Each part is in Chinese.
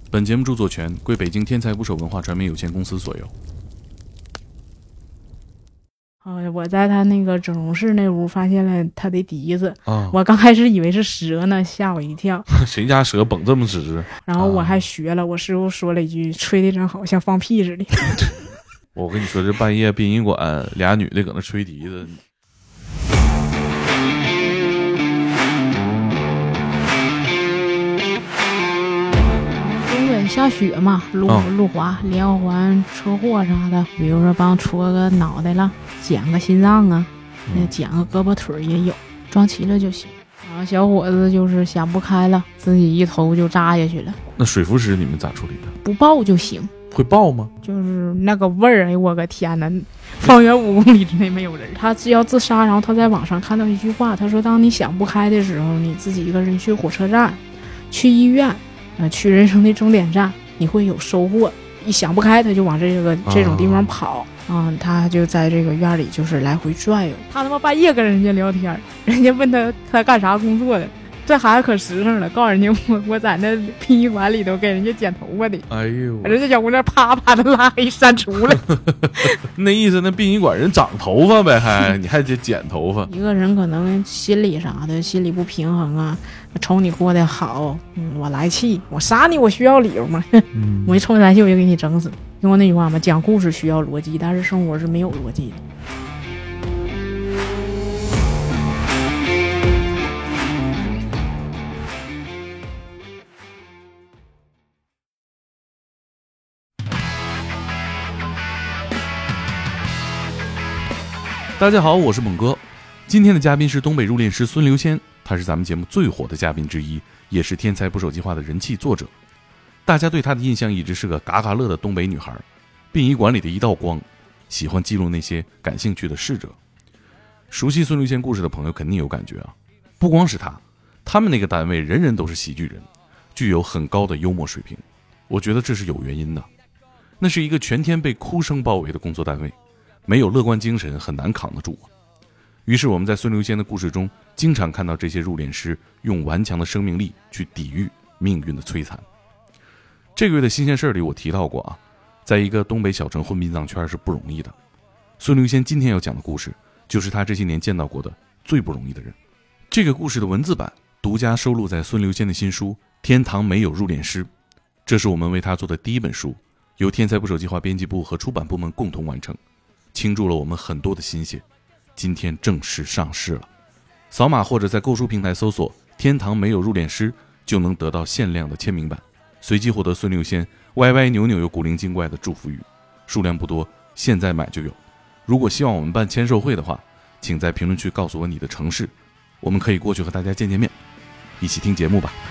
本节目著作权归北京天才捕手文化传媒有限公司所有。 我在他那个整容室那屋发现了他的笛子， 我刚开始以为是蛇呢，吓我一跳。 谁家蛇绷这么直？ 然后我还学了，我师傅说了一句：“吹的真好，像放屁似的。” 我跟你说，这半夜殡仪馆俩女的搁那吹笛子。 东北下雪嘛，路滑、连环车祸啥的，比如说帮戳个脑袋了，剪个心脏啊，剪个胳膊腿也有，装齐了就行。然后小伙子就是想不开了，自己一头就扎下去了。 那水浮尸你们咋处理的？ 不爆就行。 会爆吗？ 就是那个味儿，哎，我个天哪！方圆5公里之内没有人。他要自杀，然后他在网上看到一句话，他说：“当你想不开的时候，你自己一个人去火车站、去医院，去人生的终点站，你会有收获。一想不开，他就往这种地方跑。他就在这个院里就是来回转悠。他他妈半夜跟人家聊天，人家问他干啥工作的。”这孩子可实诚了，告诉人家我在那殡仪馆里头给人家剪头发的。 哎呦， 人家小姑娘啪把他拉黑删除了。 那意思，那殡仪馆人长头发呗，你还得剪头发。 一个人可能心理啥的，心理不平衡啊，瞅你过得好，我来气，我杀你，我需要理由吗？我一瞅你来气，我就给你整死。用过那句话吗？讲故事需要逻辑，但是生活是没有逻辑的。 大家好，我是猛哥。今天的嘉宾是东北入殓师孙刘仙，他是咱们节目最火的嘉宾之一，也是天才捕手计划的人气作者。大家对他的印象一直是个嘎嘎乐的东北女孩，殡仪馆里的一道光，喜欢记录那些感兴趣的逝者。熟悉孙刘仙故事的朋友肯定有感觉啊，不光是他们那个单位人人都是喜剧人，具有很高的幽默水平。我觉得这是有原因的，那是一个全天被哭声包围的工作单位，没有乐观精神很难扛得住。于是我们在孙刘仙的故事中经常看到这些入殓师用顽强的生命力去抵御命运的摧残。这个月的新鲜事里我提到过啊，在一个东北小城混殡葬圈是不容易的。孙刘仙今天要讲的故事就是他这些年见到过的最不容易的人。这个故事的文字版独家收录在孙刘仙的新书《天堂没有入殓师》，这是我们为他做的第一本书，由天才捕手计划编辑部和出版部门共同完成，倾注了我们很多的心血，今天正式上市了。扫码或者在购书平台搜索天堂没有入殓师，就能得到限量的签名版，随机获得孙刘仙歪歪扭扭又古灵精怪的祝福语，数量不多，现在买就有。如果希望我们办签售会的话，请在评论区告诉我你的城市，我们可以过去和大家见面，一起听节目吧。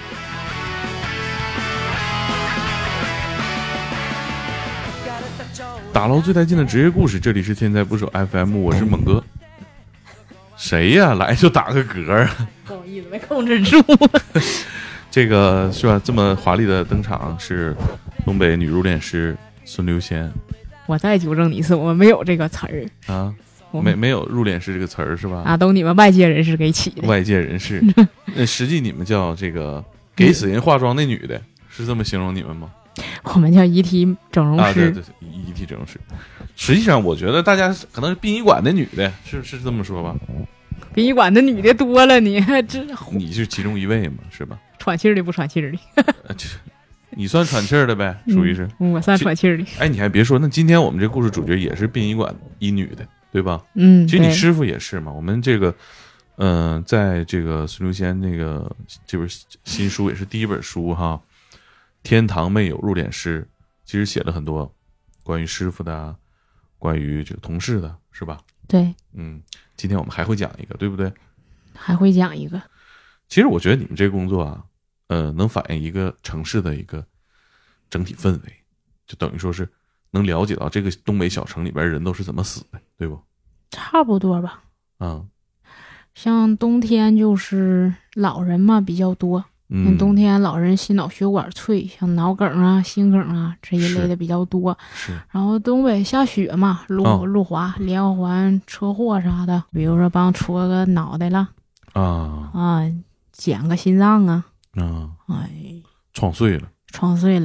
打捞最带劲的职业故事，这里是天才捕手 FM， 我是猛哥。谁呀？来就打个嗝啊！ 不好意思，没控制住。 这个是吧？这么华丽的登场是东北女入殓师孙刘仙。 我再纠正你一次，我们没有这个词儿啊，没有入殓师这个词儿是吧？ 啊，都你们外界人士给起的。 外界人士，实际你们叫这个给死人化妆那女的，是这么形容你们吗？ 我们叫遗体整容师。 啊，对，遗体整容师。实际上，我觉得大家可能是殡仪馆的女的，是这么说吧？ 殡仪馆的女的多了，你是其中一位嘛，是吧？ 喘气儿的不喘气儿的， 你算喘气儿的呗，属于是。 我算喘气儿的。 哎，你还别说，那今天我们这故事主角也是殡仪馆一女的，对吧？其实你师傅也是嘛。我们这个，在这个孙刘仙这本新书也是第一本书哈。天堂没有入殓师，其实写了很多关于师傅的，关于这个同事的，是吧？ 对， 今天我们还会讲一个，对不对？ 还会讲一个。 其实我觉得你们这个工作啊，能反映一个城市的一个整体氛围，就等于说是能了解到这个东北小城里边人都是怎么死的，对不？ 差不多吧。像冬天就是老人嘛比较多。冬天老人心脑血管脆，像脑梗啊、心梗啊这一类的比较多。 是。 然后东北下雪嘛，路滑、连环车祸啥的，比如说帮戳个脑袋了，剪个心脏啊， 撞碎了，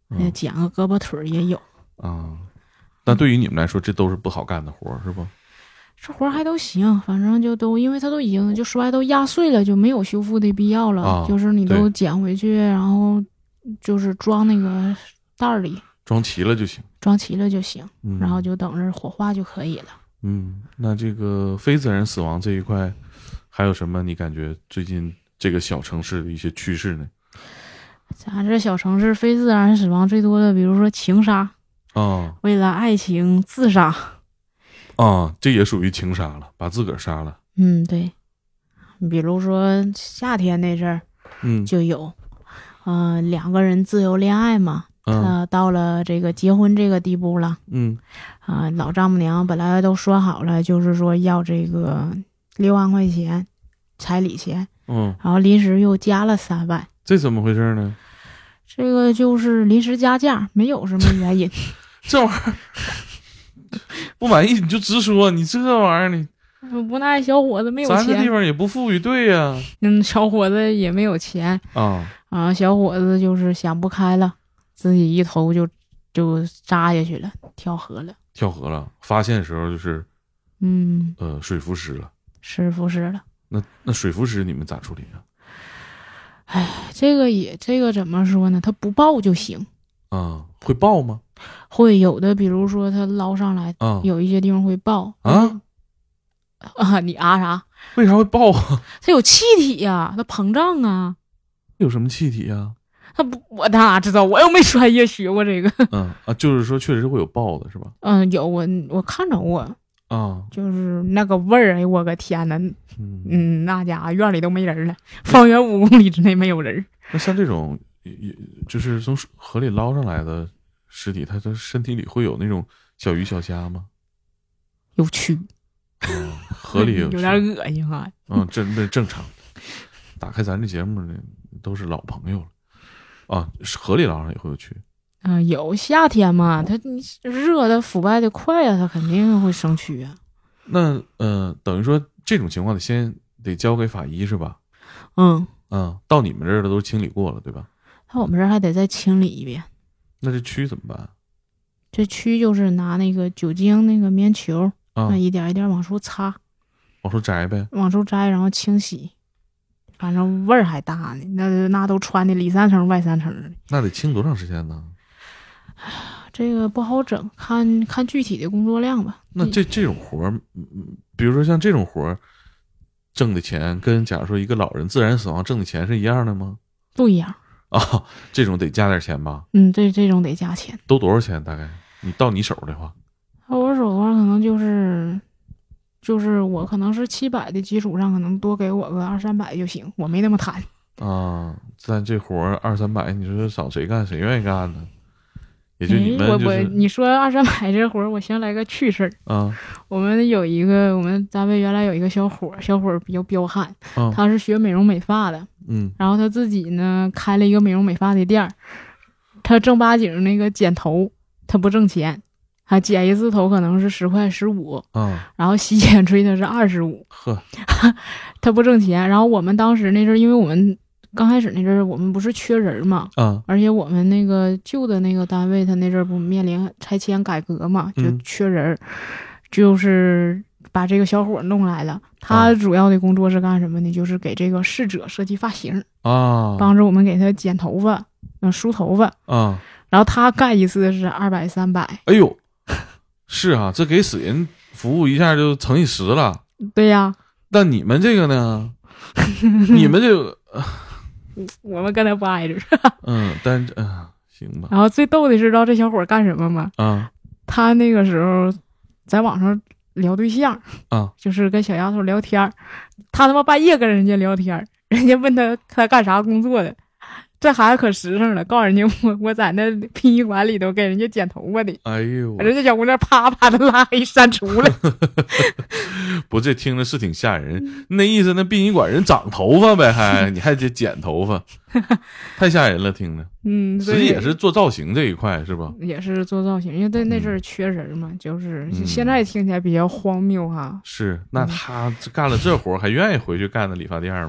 剪个胳膊腿也有啊。但对于你们来说，这都是不好干的活是不？ 这活还都行，反正就都，因为它都已经就说白都压碎了，就没有修复的必要了。就是你都捡回去，然后就是装那个袋里， 装齐了就行， 然后就等着火化就可以了。 那这个非自然死亡这一块，还有什么你感觉最近这个小城市的一些趋势呢？ 咱这小城市非自然死亡最多的，比如说情杀，为了爱情自杀。 这也属于情杀了，把自个儿杀了。 对，比如说夏天那阵儿，就有，两个人自由恋爱嘛，到了这个结婚这个地步了，老丈母娘本来都说好了，就是说要这个6万块钱彩礼钱，然后临时又加了3万， 这怎么回事呢？ 这个就是临时加价，没有什么原因。 这玩意儿。不满意你就直说，你这玩意儿你无奈小伙子没有钱， 咱这地方也不富裕，对呀。 小伙子也没有钱小伙子就是想不开了，自己一头就扎下去了，跳河了。 发现的时候就是水浮尸了。那水浮尸你们咋处理啊？ 这个怎么说呢？他不爆就行会爆吗？ 会有的，比如说他捞上来，有一些地方会爆你啥？ 为啥会爆啊？ 它有气体呀，它膨胀啊。 有什么气体呀？ 我哪知道？我又没专业学过这个。 就是说确实会有爆的是吧？ 有我看着过就是那个味儿，哎，我个天哪！那家伙院里都没人了，方圆5公里之内没有人。 那像这种，就是从河里捞上来的尸体，它的身体里会有那种小鱼小虾吗？ 有蛆。 河里有点恶心啊。 真的正常。打开咱这节目呢，都是老朋友了河里捞上也会有蛆。 有夏天嘛，它热的腐败的快它肯定会生蛆啊。 那等于说这种情况先得交给法医是吧？到你们这儿的都清理过了对吧？ 到我们这儿还得再清理一遍。 那这蛆怎么办？ 这蛆就是拿那个酒精那个棉球一点一点往出擦， 往出摘呗， 然后清洗，反正味儿还大呢，那都穿的里3层外3层的。 那得清多长时间呢？ 这个不好整，看具体的工作量吧。 那这种活儿，比如说像这种活儿，挣的钱跟假如说一个老人自然死亡挣的钱是一样的吗？ 不一样这种得加点钱吧？ 这种得加钱。 都多少钱？大概你到你手的话， 到我手的话可能就是我可能是700的基础上，可能多给我个200-300就行，我没那么贪咱这活儿200-300，你说找谁干？谁愿意干呢？也就你们你说200-300这活儿，我想来个趣事儿我们单位原来有一个小伙比较彪悍，他是学美容美发的，然后他自己呢开了一个美容美发的店儿，他正八经那个剪头，他不挣钱，他剪一次头可能是10块15，然后洗剪吹他是25，他不挣钱。然后我们当时那阵儿，因为我们刚开始那阵儿我们不是缺人嘛，而且我们那个旧的那个单位，他那阵儿不面临拆迁改革嘛，就缺人，就是把这个小伙弄来了。他主要的工作是干什么呢？就是给这个逝者设计发型帮着我们给他剪头发、梳头发然后他干一次是200-300。 哎呦，是啊，这给死人服务一下就乘以10了。 对呀。 但你们这个呢？你们这个。 我们跟他不挨着但行吧。 然后最逗的是，知道这小伙干什么吗？他那个时候在网上聊对象就是跟小丫头聊天，他他妈半夜跟人家聊天，人家问他干啥工作的，这孩子可实诚了，告诉人家我在那殡仪馆里头给人家剪头发的。 哎呦， 人家小姑娘啪把他拉黑删除了。 不，这听着是挺吓人。那意思，那殡仪馆人长头发呗，你还得剪头发，太吓人了，听着。实际也是做造型这一块是吧？也是做造型，因为在那阵儿缺人嘛，就是现在听起来比较荒谬哈。 是，那他干了这活还愿意回去干那理发店吗？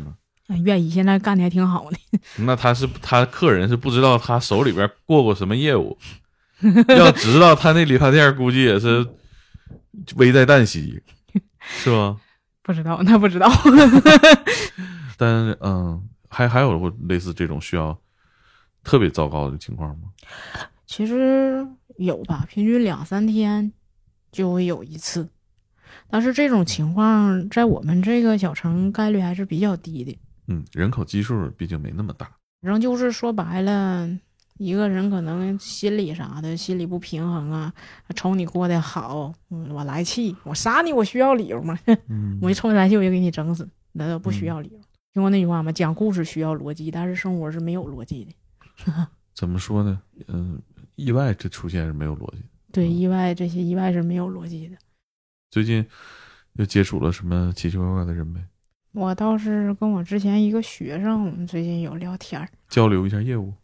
愿意现在干的还挺好的。 那他客人是不知道他手里边过什么业务，要知道他那理发店估计也是危在旦夕，是吧？ 不知道，那不知道。 但是还有类似这种需要特别糟糕的情况吗？ 其实有吧，平均2-3天就会有一次，但是这种情况在我们这个小城概率还是比较低的。 人口基数毕竟没那么大。 反正就是说白了，一个人可能心理啥的，心理不平衡啊，瞅你过得好，我来气，我杀你，我需要理由吗？我一瞅你来气，我就给你整死，那不需要理由。听过那句话吗？讲故事需要逻辑，但是生活是没有逻辑的。 怎么说呢？意外这出现是没有逻辑。 对，这些意外是没有逻辑的。 最近又接触了什么奇奇怪怪的人没？ 我倒是跟我之前一个学生，我们最近有聊天， 交流一下业务。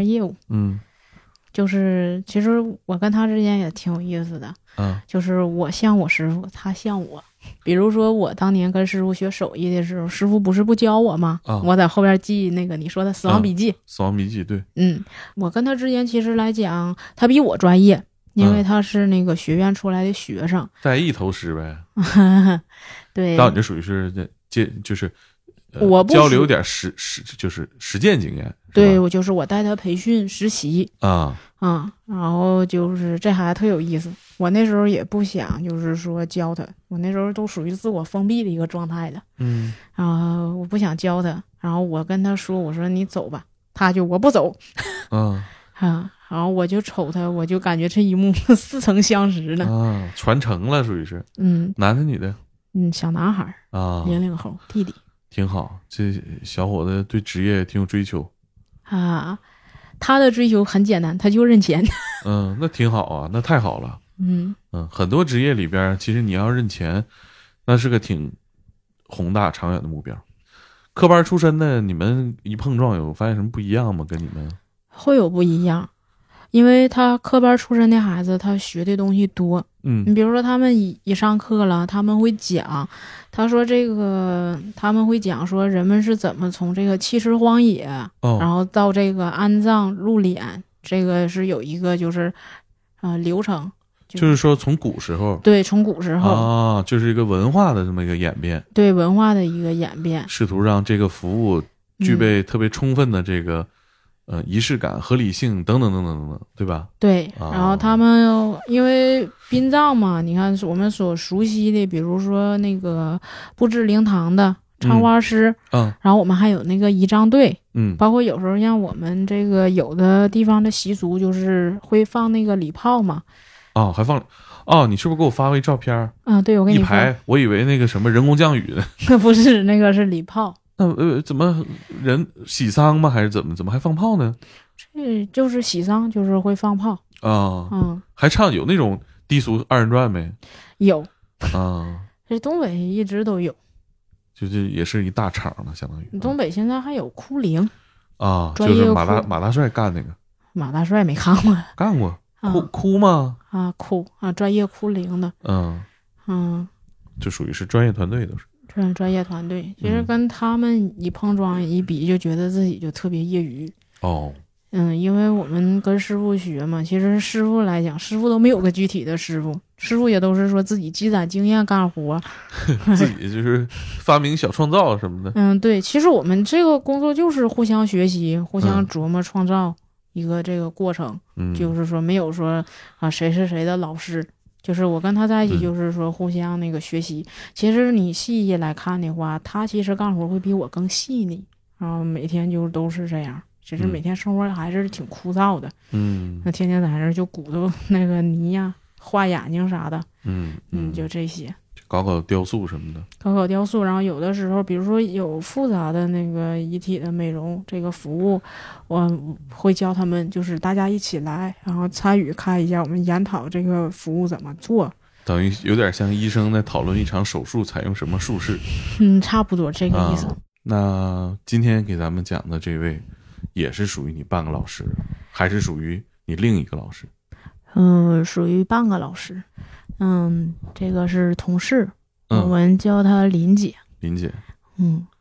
就是其实我跟他之间也挺有意思的。就是我像我师傅，他像我。比如说我当年跟师傅学手艺的时候，师傅不是不教我吗？我在后边记那个你说的死亡笔记。死亡笔记，对。 我跟他之间其实来讲，他比我专业，因为他是那个学院出来的学生。 带一头师呗。 对。 到你这属于是就是我不交流点就是实践经验。 对，我带他培训实习然后就是这孩子特有意思。我那时候也不想就是说教他，我那时候都属于自我封闭的一个状态的。我不想教他，然后我跟他说，我说你走吧，他就我不走。然后我就瞅他，我就感觉这一幕似曾相识呢。 传承了，属于是。男的女的？ 小男孩00后弟弟。 挺好，这小伙子对职业挺有追求他的追求很简单，他就认钱。 那挺好啊，那太好了。很多职业里边，其实你要认钱，那是个挺宏大长远的目标。科班出身的，你们一碰撞有发现什么不一样吗？跟你们会有不一样，因为他科班出身的孩子，他学的东西多。你比如说他们一上课了，他们会讲，他说他们会讲说人们是怎么从这个弃尸荒野，然后到这个安葬入殓，这个是有一个就是流程。 就是说从古时候。 对，从古时候就是一个文化的这么一个演变。 对，文化的一个演变， 试图让这个服务具备特别充分的这个仪式感、合理性等等等等等等，对吧？对。 然后他们因为殡葬嘛，你看我们所熟悉的，比如说那个布置灵堂的唱花师，然后我们还有那个仪仗队，包括有时候像我们这个有的地方的习俗就是会放那个礼炮嘛。 还放你是不是给我发过一照片？ 对，我给你一排，我以为那个什么人工降雨的。不是，那个是礼炮。 那怎么人喜丧吗？还是怎么还放炮呢？ 这就是喜丧，就是会放炮还唱有那种低俗二人转没？ 有这东北一直都有， 就是也是一大场了，相当于。 东北现在还有哭灵就是马大帅干那个。 马大帅没看过？ 干过。哭吗？ 哭专业哭灵的。 就属于是专业团队，都是专业团队。其实跟他们一碰撞一比，就觉得自己就特别业余。因为我们跟师傅学嘛，其实师傅来讲，师傅都没有个具体的师傅，师傅也都是说自己积攒经验干活， 自己就是发明小创造什么的。 对，其实我们这个工作就是互相学习，互相琢磨创造一个这个过程。就是说没有说谁是谁的老师，就是我跟他在一起，就是说互相那个学习。其实你细细来看的话，他其实干活会比我更细腻，然后每天就都是这样。其实每天生活还是挺枯燥的。那天天在那就鼓捣那个泥呀、画眼睛啥的。就这些。 搞雕塑什么的。 搞雕塑，然后有的时候，比如说有复杂的那个遗体的美容这个服务，我会教他们，就是大家一起来，然后参与看一下，我们研讨这个服务怎么做。 等于有点像医生在讨论一场手术采用什么术式。 差不多这个意思。 那今天给咱们讲的这位，也是属于你半个老师，还是属于你另一个老师？ 属于半个老师。这个是同事，我们叫她林姐。 林姐。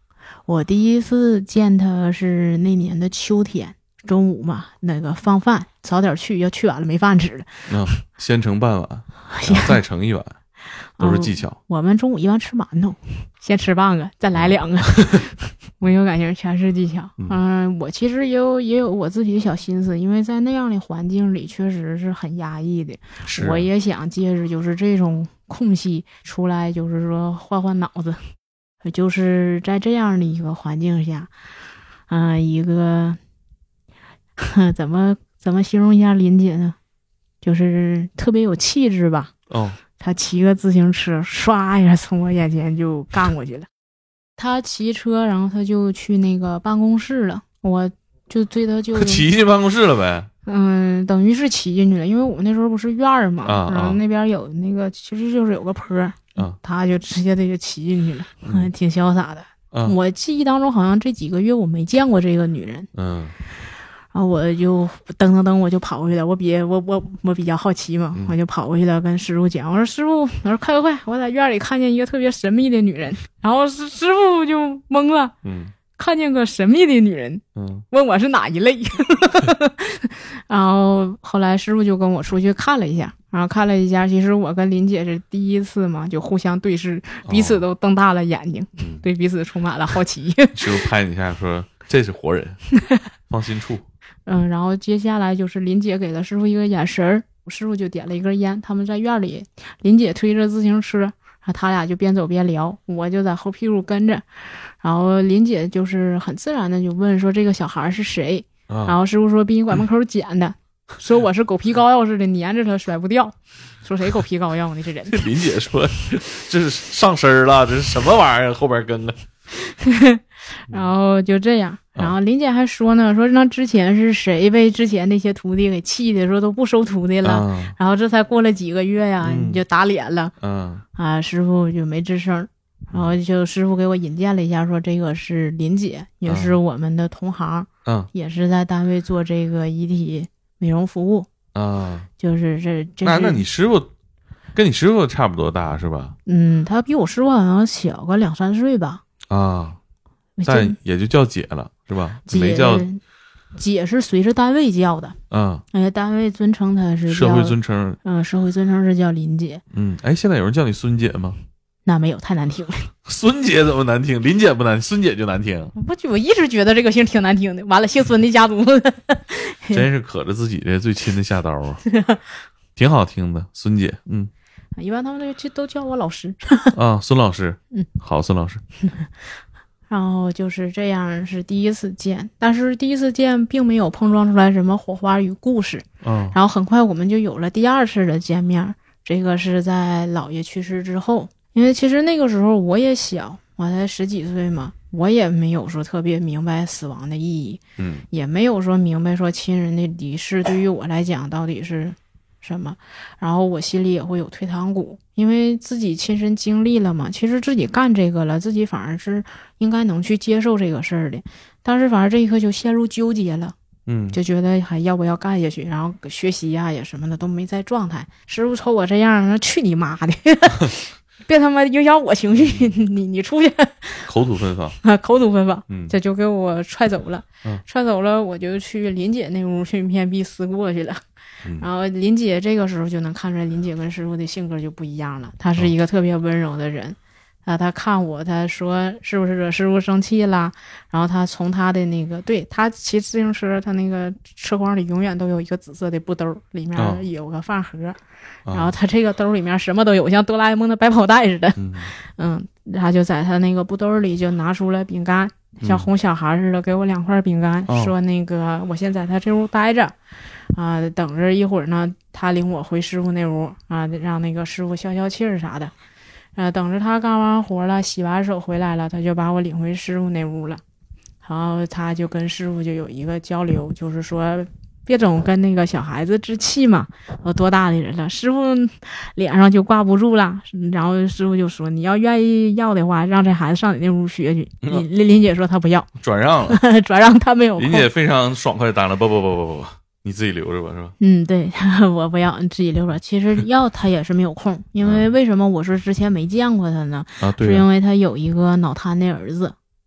我第一次见他是那年的秋天，中午嘛，那个放饭早点去，要去晚了没饭吃了。 先盛半碗，然后再盛一碗，都是技巧。 我们中午一般吃馒头，先吃半个，再来2个。我有感情，全是技巧。我其实也有我自己的小心思，因为在那样的环境里，确实是很压抑的。我也想借着就是这种空隙出来，就是说换脑子。就是在这样的一个环境下，一个怎么形容一下林姐呢？就是特别有气质吧。她骑个自行车，唰一下从我眼前就干过去了。他骑车，然后他就去那个办公室了，我就追他就骑进办公室了呗。 等于是骑进去了，因为我们那时候不是院儿嘛，然后那边有那个其实就是有个坡，他就直接就骑进去了，挺潇洒的。我记忆当中好像这几个月我没见过这个女人。然后我就噔，我就跑过去了。我比较好奇嘛，我就跑过去了，跟师傅讲，我说师傅，我说快，我在院里看见一个特别神秘的女人。然后师傅就懵了，看见个神秘的女人，问我是哪一类。然后后来师傅就跟我出去看了一下，然后看了一下，其实我跟林姐是第一次嘛，就互相对视，彼此都瞪大了眼睛，对彼此充满了好奇。 师傅拍你一下说这是活人，放心处。 然后接下来就是林姐给了师傅一个眼神儿，师傅就点了一根烟，他们在院里，林姐推着自行车，然后他俩就边走边聊，我就在后屁股跟着。然后林姐就是很自然的就问说这个小孩是谁，然后师傅说殡仪馆门口捡的，说我是狗皮膏药似的粘着他甩不掉，说谁狗皮膏药呢这人。 林姐说这是上身了，这是什么玩意儿后边跟的。 然后就这样，然后林姐还说呢，说那之前是谁被之前那些徒弟给气的，说都不收徒弟了，然后这才过了几个月呀，你就打脸了。师傅就没吱声，然后就师傅给我引荐了一下，说这个是林姐，也是我们的同行，也是在单位做这个遗体美容服务。就是这那你师傅跟你师傅差不多大是吧？ 他比我师傅好像小个2-3岁吧。 但也就叫姐了是吧？没叫姐是随着单位叫的。单位尊称她是社会尊称。 社会尊称是叫林姐。 现在有人叫你孙姐吗？ 那没有，太难听了。 孙姐怎么难听？林姐不难，孙姐就难听。 我一直觉得这个姓挺难听的。完了，姓孙的家族真是可着自己的最亲的下刀啊。挺好听的，孙姐。 一般他们都叫我老师。 孙老师。好，孙老师。 然后就是这样，是第一次见，但是第一次见并没有碰撞出来什么火花与故事。然后很快我们就有了第2次的见面，这个是在姥爷去世之后。因为其实那个时候我也小，我才10几岁嘛，我也没有说特别明白死亡的意义，也没有说明白说亲人的离世对于我来讲到底是什么，然后我心里也会有退堂鼓，因为自己亲身经历了嘛，其实自己干这个了，自己反而是应该能去接受这个事儿的，但是反而这一刻就陷入纠结了。就觉得还要不要干下去，然后学习呀也什么的都没在状态。师傅瞅我这样，那去你妈的！别他妈影响我情绪，你出去。 口吐芬芳口吐芬芳。这就给我踹走了。踹走了，我就去林姐那屋去面壁思过去了。然后林姐这个时候就能看出来，林姐跟师傅的性格就不一样了。她是一个特别温柔的人。他看我，他说是不是惹师傅生气了？然后他从他的那个，对，他骑自行车，他那个车筐里永远都有一个紫色的布兜，里面有个饭盒，然后他这个兜里面什么都有，像哆啦 A 梦的百宝袋似的。他就在他那个布兜里就拿出了饼干，像哄小孩似的，给我2块饼干，说那个我先在他这屋待着，等着一会儿呢，他领我回师傅那屋让那个师傅消消气儿啥的。等着他干完活了，洗完手回来了，他就把我领回师傅那屋了。然后他就跟师傅就有一个交流，就是说别总跟那个小孩子置气嘛，我多大的人了，师傅脸上就挂不住了。然后师傅就说你要愿意要的话，让这孩子上你那屋学去。林姐说她不要， 转让了。 转让她没有空。 林姐非常爽快的答应了，不，你自己留着吧，是吧？ 对，我不要，你自己留着。其实要他也是没有空，因为为什么我说之前没见过他呢？对，是因为他有一个脑瘫的儿子。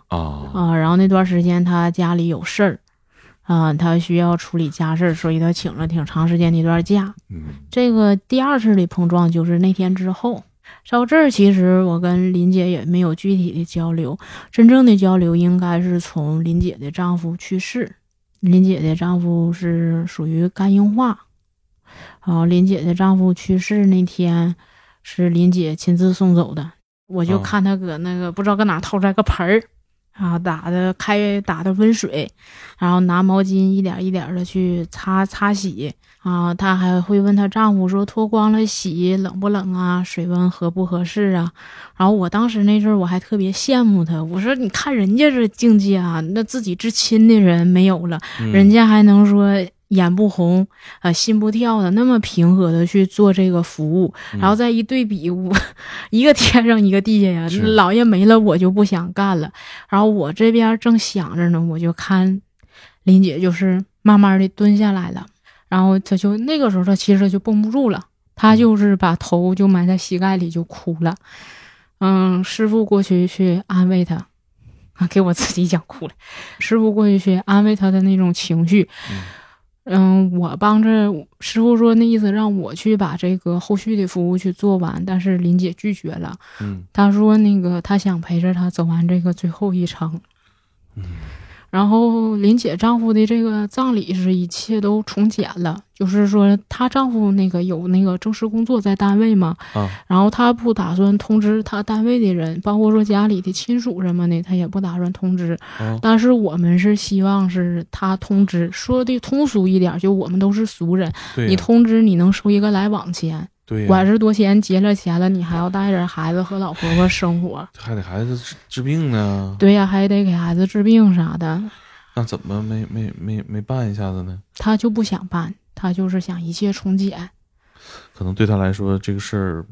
然后那段时间她家里有事儿她需要处理家事，所以她请了挺长时间的一段假。这个第二次的碰撞就是那天之后。到这儿其实我跟林姐也没有具体的交流，真正的交流应该是从林姐的丈夫去世。林姐的丈夫是属于肝硬化，林姐的丈夫去世那天是林姐亲自送走的。我就看她搁那个不知道搁哪掏出来个盆儿打的温水，然后拿毛巾一点一点的去擦洗她还会问她丈夫说脱光了洗冷不冷啊，水温合不合适啊。然后我当时那阵儿我还特别羡慕她，我说你看人家这境界那自己至亲的人没有了，人家还能说眼不红心不跳的那么平和的去做这个服务，然后再一对比我一个天上一个地下呀，老爷没了我就不想干了。然后我这边正想着呢，我就看林姐就是慢慢的蹲下来了，然后她就那个时候她其实就绷不住了，她就是把头就埋在膝盖里就哭了。师傅过去安慰她给我自己讲哭了。师傅过去安慰她的那种情绪。我帮着师傅说那意思让我去把这个后续的服务去做完，但是林姐拒绝了。她说那个她想陪着她走完这个最后一程。然后林姐丈夫的这个葬礼是一切都从简了，就是说她丈夫那个有那个正式工作在单位嘛，然后她不打算通知她单位的人，包括说家里的亲属什么的，她也不打算通知。但是我们是希望是她通知，说的通俗一点，就我们都是俗人，你通知你能收一个来往钱。管是多钱结了钱了，你还要带着孩子和老婆婆生活， 还得孩子治病呢。 对呀，还得给孩子治病啥的。 那怎么没办一下子呢？ 他就不想办，他就是想一切从简。 可能对他来说这个事儿，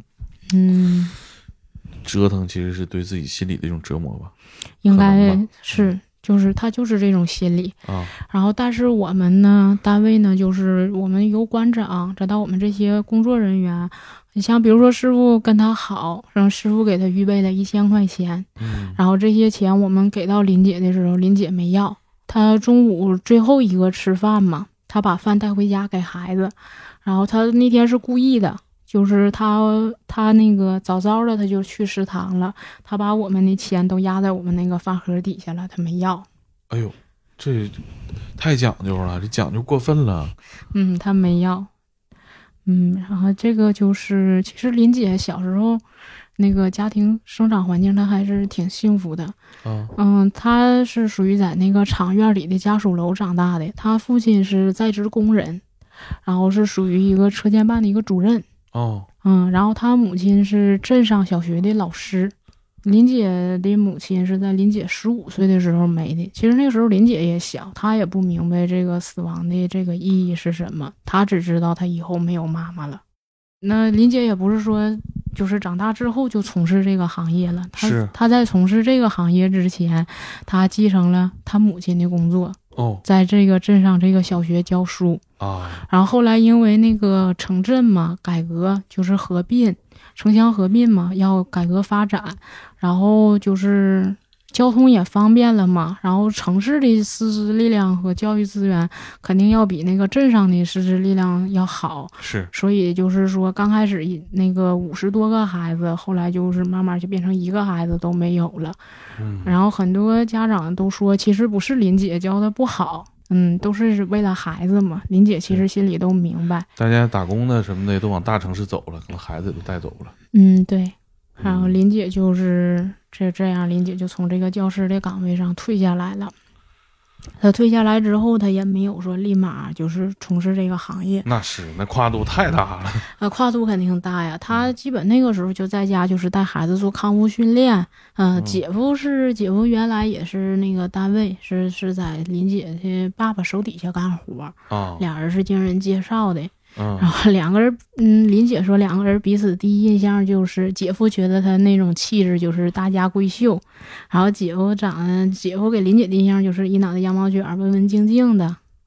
折腾其实是对自己心理的一种折磨吧。 应该是。就是他就是这种心理然后但是我们呢单位呢就是我们由馆长再到我们这些工作人员，你像比如说师傅跟他好，让师傅给他预备了1000块钱，然后这些钱我们给到林姐的时候，林姐没要，她中午最后一个吃饭嘛，她把饭带回家给孩子，然后她那天是故意的，就是他那个早早的他就去食堂了，他把我们的钱都压在我们那个饭盒底下了，他没要。 哎呦，这太讲究了，这讲究过分了。 他没要。然后这个就是其实林姐小时候那个家庭生长环境她还是挺幸福的。她是属于在那个厂院里的家属楼长大的，她父亲是在职工人，然后是属于一个车间办的一个主任。然后他母亲是镇上小学的老师。林姐的母亲是在林姐15岁的时候没的，其实那个时候林姐也小，她也不明白这个死亡的这个意义是什么，她只知道她以后没有妈妈了。那林姐也不是说就是长大之后就从事这个行业了，她在从事这个行业之前，她继承了她母亲的工作，在这个镇上这个小学教书然后后来因为那个城镇嘛改革，就是合并城乡合并嘛，要改革发展，然后就是交通也方便了嘛，然后城市的师资力量和教育资源肯定要比那个镇上的师资力量要好，所以就是说刚开始那个50多个孩子，后来就是慢慢就变成1个孩子都没有了。然后很多家长都说其实不是林姐教的不好，都是为了孩子嘛，林姐其实心里都明白， 大家打工的什么的都往大城市走了，可能孩子都带走了。 对。然后林姐就是这样，林姐就从这个教师的岗位上退下来了。她退下来之后，她也没有说立马就是从事这个行业， 那跨度太大了。 跨度肯定大呀。她基本那个时候就在家就是带孩子做康复训练。姐夫原来也是那个单位是在林姐的爸爸手底下干活俩人是经人介绍的。然后两个人，林姐说两个人彼此第一印象就是姐夫觉得他那种气质就是大家闺秀，然后姐夫给林姐的印象就是一脑袋羊毛卷，文文静静的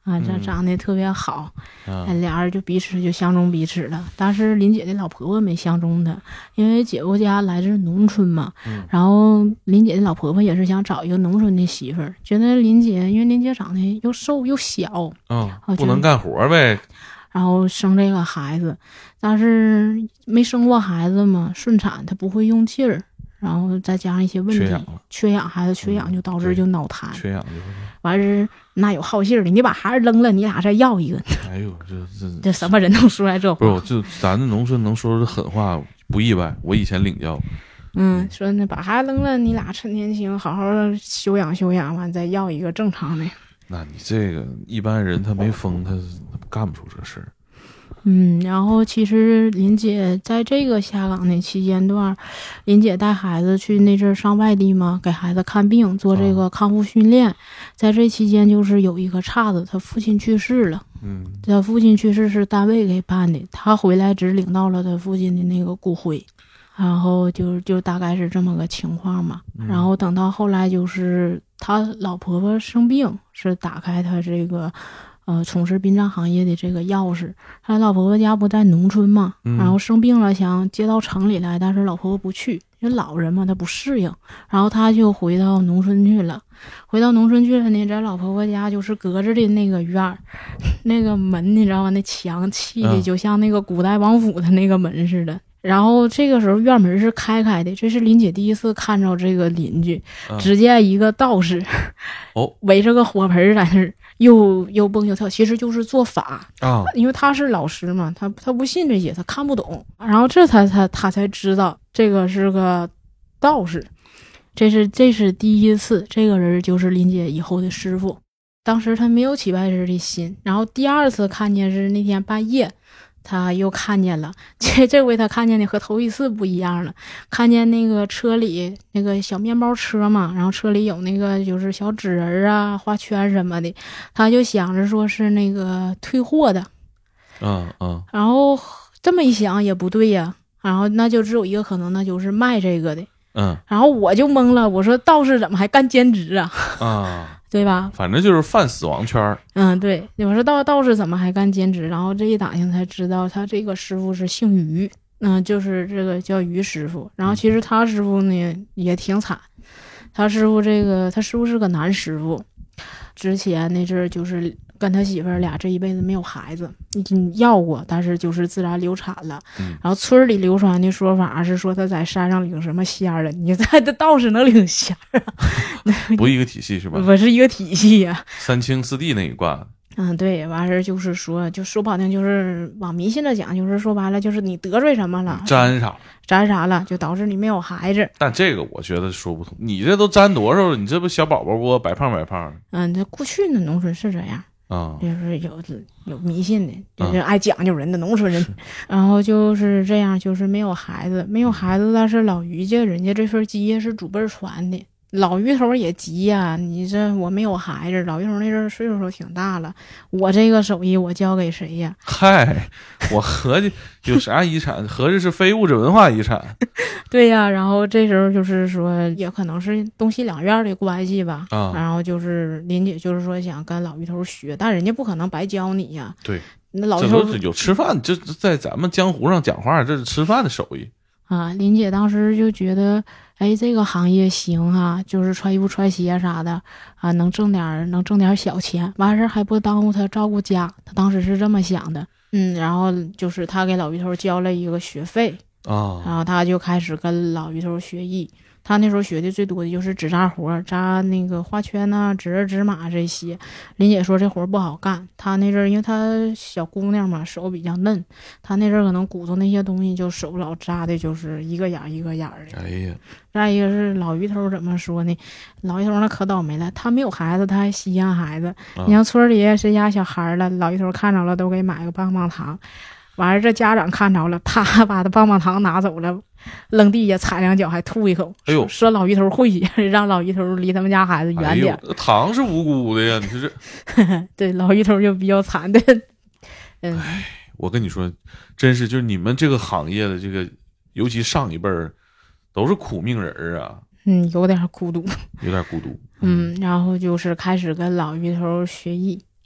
啊，这长得特别好， 啊俩人就彼此就相中彼此了。但是林姐的老婆婆没相中她，因为姐夫家来自农村嘛，然后林姐的老婆婆也是想找一个农村的媳妇儿，觉得林姐因为林姐长得又瘦又小， 不能干活呗， 然后生这个孩子，但是没生过孩子嘛，顺产她不会用劲儿。然后再加上一些问题，缺氧孩子缺氧就导致就脑瘫， 缺氧就完事那有好信儿的，你把孩子扔了，你俩再要一个。 哎呦， 这什么人能说来这话？ 不是，就咱这农村能说出狠话不意外。我以前领教， 说那把孩子扔了，你俩趁年轻好好休养休养，完再要一个正常的。 那你这个一般人他没疯，他干不出这事儿。 然后其实林姐在这个下岗的期间段，林姐带孩子去那阵上外地嘛，给孩子看病，做这个康复训练。在这期间就是有一个岔子，他父亲去世了。他父亲去世是单位给办的，他回来只领到了他父亲的那个骨灰，然后就大概是这么个情况嘛。然后等到后来就是他老婆婆生病，是打开他这个从事殡葬行业的这个钥匙。他老婆婆家不在农村嘛，然后生病了想接到城里来，但是老婆婆不去，因为老人嘛她不适应，然后他就回到农村去了。回到农村去了呢，在老婆婆家就是隔着的那个院儿，那个门你知道吗？那墙砌的就像那个古代王府的那个门似的。然后这个时候院门是开的，这是林姐第一次看着这个邻居，只见一个道士围着个火盆在那儿又蹦又跳，其实就是做法因为他是老师嘛，他不信这些，他看不懂，然后这他才知道这个是个道士，这是第一次，这个人就是林姐以后的师傅。当时他没有起拜师的心，然后第二次看见是那天半夜，他又看见了，这回他看见的和头一次不一样了，看见那个车里那个小面包车嘛，然后车里有那个就是小纸人啊、花圈什么的，他就想着说是那个退货的，然后这么一想也不对呀，然后那就只有一个可能，那就是卖这个的，然后我就懵了，我说道士怎么还干兼职啊？对吧？ 反正就是犯死亡圈。 对，我说道士怎么还干兼职？然后这一打听才知道，他这个师傅是姓于，就是这个叫于师傅。然后其实他师傅呢也挺惨，他师傅是个男师傅，之前那阵儿就是跟他媳妇儿俩这一辈子没有孩子，已经要过，但是就是自然流产了。然后村里流传的说法是说他在山上领什么仙儿了，你在这道士能领仙儿啊？ 不一个体系是吧？ 不是一个体系呀。 三清四帝那一挂。 对，完事儿就是说，就说不好听，就是往迷信的讲，就是说白了，就是你得罪什么了， 沾啥了， 就导致你没有孩子。 但这个我觉得说不通，你这都沾多少了？你这不小宝宝不白胖的？ 这过去的农村是这样就是有迷信的，就是爱讲究人的农村人。然后就是这样，就是没有孩子，但是老于家人家这份基业是祖辈传的。老于头也急呀，你这我没有孩子，老于头那阵岁数都挺大了，我这个手艺我交给谁呀？ 嗨，我合计有啥遗产？合着是非物质文化遗产。 对呀，然后这时候就是说，也可能是东西两院的关系吧。然后就是林姐就是说想跟老于头学，但人家不可能白教你呀。 对， 那老于头有吃饭，这在咱们江湖上讲话，这是吃饭的手艺林姐当时就觉得，这个行业行就是穿衣服穿鞋啥的能挣点小钱，完事还不耽误他照顾家，他当时是这么想的。然后就是他给老于头交了一个学费然后他就开始跟老于头学艺。他那时候学的最多的就是纸扎活，扎那个花圈纸人纸马这些。林姐说这活不好干，他那阵因为他小姑娘嘛，手比较嫩，他那阵可能鼓捣那些东西就手老扎的就是一个眼一个眼的。 哎呀， 再一个是老于头怎么说呢？老于头那可倒霉了，他没有孩子，他还稀罕孩子。你像村里谁家小孩了，老于头看着了都给买个棒棒糖，完了这家长看着了，啪把他棒棒糖拿走了，扔地下踩两脚还吐一口。 哎呦， 说老于头晦气，让老于头离他们家孩子远点。 糖是无辜的呀，你说这对，老于头就比较惨的。 我跟你说，真是就是你们这个行业的这个，尤其上一辈儿都是苦命人啊。 有点孤独。 有点孤独。 然后就是开始跟老于头学艺。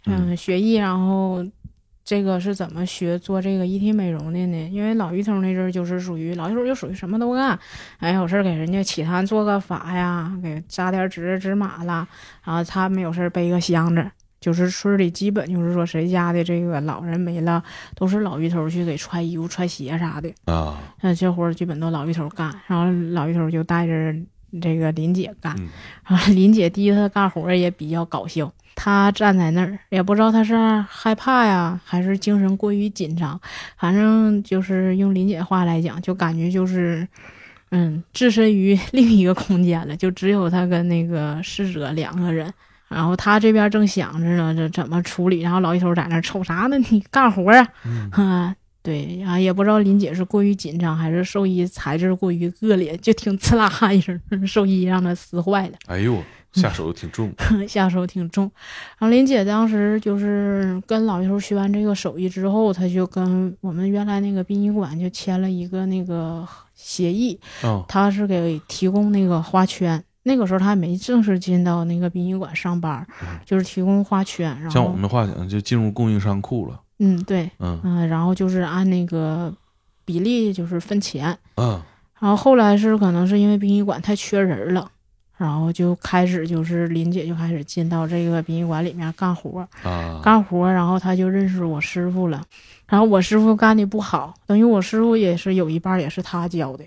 学艺，然后这个是怎么学做这个遗体美容的呢？因为老鱼头那阵儿就是属于老鱼头，就属于什么都干，哎，有事给人家起坛做个法呀，给扎点纸马啦，然后他们有事背个箱子。就是村里基本就是说谁家的这个老人没了，都是老鱼头去给穿衣服、穿鞋啥的啊。 这活基本都老鱼头干，然后老鱼头就带着这个林姐干。然后林姐第一次干活也比较搞笑，她站在那儿也不知道她是害怕呀，还是精神过于紧张，反正就是用林姐话来讲，就感觉就是置身于另一个空间了，就只有她跟那个逝者两个人。然后他这边正想着呢，这怎么处理？然后老一头在那瞅啥呢？你干活啊？对，然后也不知道林姐是过于紧张，还是兽医材质过于恶劣，就挺呲啦一声，兽医让他撕坏了。 哎呦，下手挺重， 下手挺重。然后林姐当时就是跟老一头学完这个手艺之后，他就跟我们原来那个殡仪馆就签了一个那个协议，他是给提供那个花圈。那个时候他还没正式进到那个殡仪馆上班，就是提供花圈。然后像我们的话讲，就进入供应商库了。 对，然后就是按那个比例就是分钱。 然后后来是可能是因为殡仪馆太缺人了，然后就开始就是林姐就开始进到这个殡仪馆里面干活。然后他就认识我师傅了，然后我师傅干的不好，等于我师傅也是有一半也是他教的。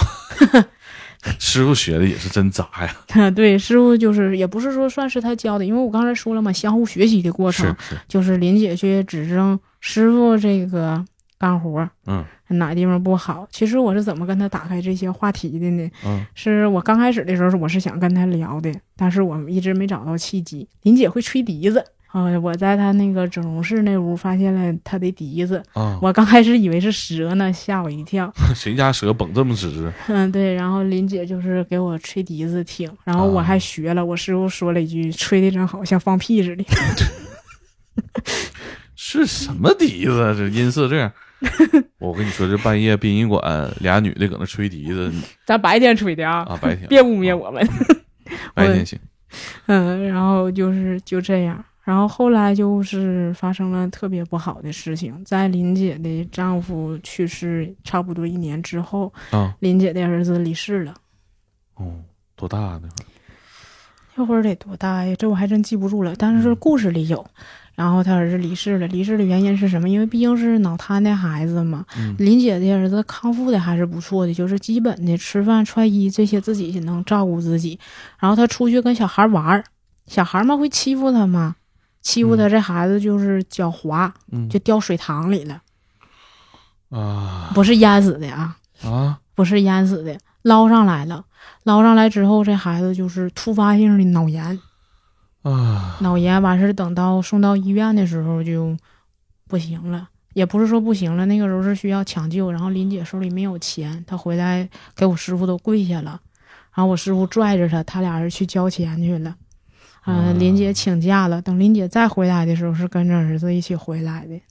师傅学的也是真杂呀。 对，师傅就是也不是说算是他教的，因为我刚才说了嘛，相互学习的过程，就是林姐去指正师傅这个干活，哪地方不好。其实我是怎么跟他打开这些话题的呢？是我刚开始的时候我是想跟他聊的，但是我一直没找到契机。林姐会吹笛子。我在他那个整容室那屋发现了他的笛子，我刚开始以为是蛇呢，吓我一跳。 谁家蛇绷这么直？ 对，然后林姐就是给我吹笛子听，然后我还学了，我师傅说了一句：“吹的真好，像放屁似的。” 是什么笛子？这音色这样？我跟你说，这半夜殡仪馆俩女的搁那吹笛子， 咱白天吹的啊， 白天别污蔑我们。 白天行。 然后就这样。然后后来就是发生了特别不好的事情，在林姐的丈夫去世差不多1年之后，林姐的儿子离世了。 多大那会儿？ 那会儿得多大呀？这我还真记不住了，但是故事里有。然后他儿子离世了，离世的原因是什么？因为毕竟是脑瘫的孩子嘛。林姐的儿子康复的还是不错的，就是基本的吃饭穿衣这些自己能照顾自己。然后他出去跟小孩玩，小孩们会欺负他吗？欺负他，这孩子就是脚滑，就掉水塘里了。不是淹死的不是淹死的，捞上来了。捞上来之后，这孩子就是突发性的脑炎。脑炎完事，等到送到医院的时候就不行了，也不是说不行了，那个时候是需要抢救。然后林姐手里没有钱，她回来给我师傅都跪下了，然后我师傅拽着他俩人去交钱去了。林姐请假了，等林姐再回来的时候是跟着儿子一起回来的。